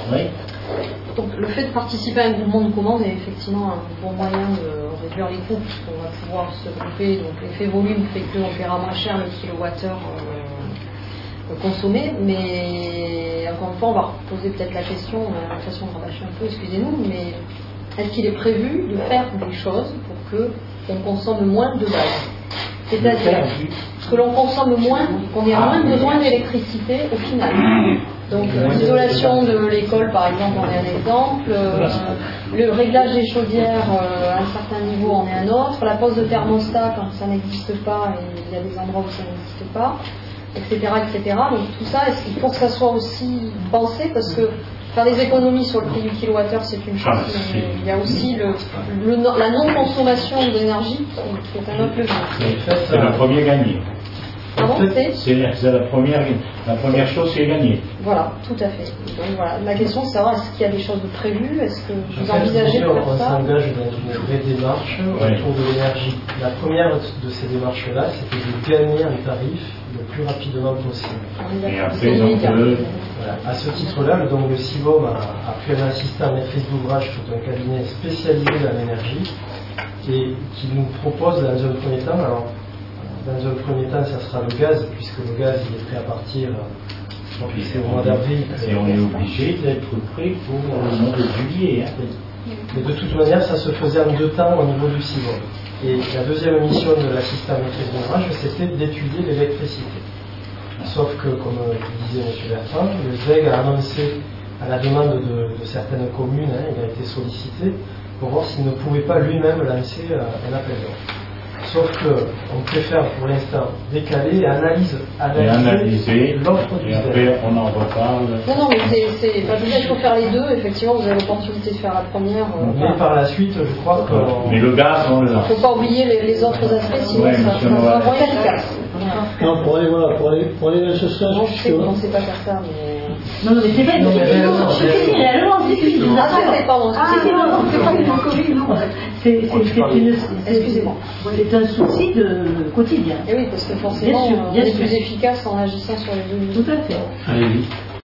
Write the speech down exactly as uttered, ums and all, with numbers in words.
Oui. Donc le fait de participer à un groupement de commandes est effectivement un bon moyen de réduire les coûts, puisqu'on va pouvoir se grouper. Donc l'effet volume fait qu'on paiera moins cher le kilowattheure euh, consommé. Mais encore une fois, on va poser peut-être la question, on a l'impression de rabâcher un peu, excusez-nous, mais est-ce qu'il est prévu de faire des choses pour que on consomme moins de gaz? C'est-à-dire que l'on consomme moins, qu'on ait moins besoin d'électricité au final. Donc euh, l'isolation de l'école par exemple en est un exemple, euh, le réglage des chaudières euh, à un certain niveau en est un autre, la pose de thermostat quand ça n'existe pas, et il y a des endroits où ça n'existe pas, et cetera et cetera. Donc tout ça, il faut que ça soit aussi pensé, parce que faire des économies sur le prix du kilowattheure c'est une chose, mais il y a aussi le, le, la non-consommation d'énergie qui, qui est un autre levier. C'est la première gagnée. Pardon, c'est c'est la première, la première chose qui est gagnée. Voilà, tout à fait. Donc voilà, la question c'est de savoir est-ce qu'il y a des choses de prévues, est-ce que vous envisagez de faire on ça? On s'engage dans une vraie démarche ouais. autour de l'énergie. La première de ces démarches-là, c'était de gagner un tarif le plus rapidement possible. Et après, donc, euh... voilà. À ce titre-là, donc, le CIVOM a, a pu un assistant maîtrise d'ouvrage tout un cabinet spécialisé dans l'énergie et qui nous propose dans un premier temps, alors dans un premier temps, ça sera le gaz, puisque le gaz il est prêt à partir. Je crois que c'est au mois d'avril. Et on est obligé d'être prêt pour le mois de juillet. Hein. Mais de toute manière, ça se faisait en deux temps au niveau du CIVOM. Et la deuxième mission de l'assistant maîtrise d'ouvrage, c'était d'étudier l'électricité. Sauf que, comme disait M. Bertrand, le Z E G a annoncé à la demande de, de certaines communes, hein, il a été sollicité pour voir s'il ne pouvait pas lui-même lancer un appel d'offres. Sauf qu'on préfère pour l'instant décaler et analyser, analyser l'offre du et après on en reparle. Non, non, mais c'est, c'est, enfin, je veux dire, il faut faire les deux. Effectivement, vous avez l'opportunité de faire la première. Euh, mais enfin, par la suite, je crois que. Mais le gaz, on l'a. Il ne faut pas oublier les, les autres aspects, sinon ouais, ça, ça sera moins efficace. Non, pour aller, voilà, pour aller, pour aller dans ce sens. Non, je sais qu'on ne sait pas faire ça, mais. Non, non, mais c'est vrai, non, mais réellement, je sais, réellement, c'est une. Ah, c'est vrai, pardon. Ah, c'est pas, c'est pas une Covid, non. C'est, c'est, c'est une. Excusez-moi. C'est un souci de quotidien. Et oui, parce que forcément, bien sûr, bien on est sûr. plus efficace en agissant sur les deux niveaux. Tout à fait. Allez-y.